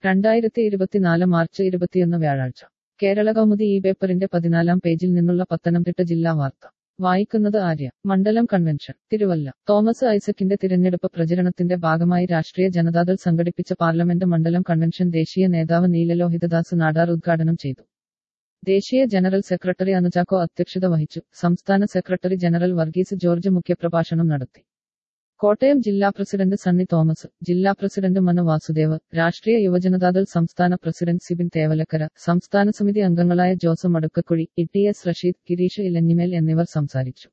2024 March 21 വ്യാഴാഴ്ച കേരള കൗമുദി ഈ പേപ്പറിന്റെ 14 പേജിൽ നിന്നുള്ള പത്തനംതിട്ട ജില്ലാ വാർത്ത വായിക്കുന്നത് ആര്യ. മണ്ഡലം കൺവെൻഷൻ തിരുവല്ല. തോമസ് ഐസക്കിന്റെ തിരഞ്ഞെടുപ്പ് പ്രചരണത്തിന്റെ ഭാഗമായി രാഷ്ട്രീയ ജനതാദൾ സംഘടിപ്പിച്ച പാർലമെന്റ് മണ്ഡലം കൺവെൻഷൻ ദേശീയ നേതാവ് നീലലോഹിതദാസ് നാടാർ ഉദ്ഘാടനം ചെയ്തു. ദേശീയ ജനറൽ സെക്രട്ടറി അനുചാക്കോ അധ്യക്ഷത വഹിച്ചു. സംസ്ഥാന സെക്രട്ടറി ജനറൽ വർഗീസ് ജോർജ് മുഖ്യപ്രഭാഷണം നടത്തി. കോട്ടയം ജില്ലാ പ്രസിഡന്റ് സണ്ണി തോമസ്, ജില്ലാ പ്രസിഡന്റ് മനു വാസുദേവ്, രാഷ്ട്രീയ യുവജനതാദൾ സംസ്ഥാന പ്രസിഡന്റ് സിബിൻ തേവലക്കര, സംസ്ഥാന സമിതി അംഗങ്ങളായ Jose Madukkakuzhi, E T S Rasheed, Girish Elanjimel എന്നിവർ സംസാരിച്ചു.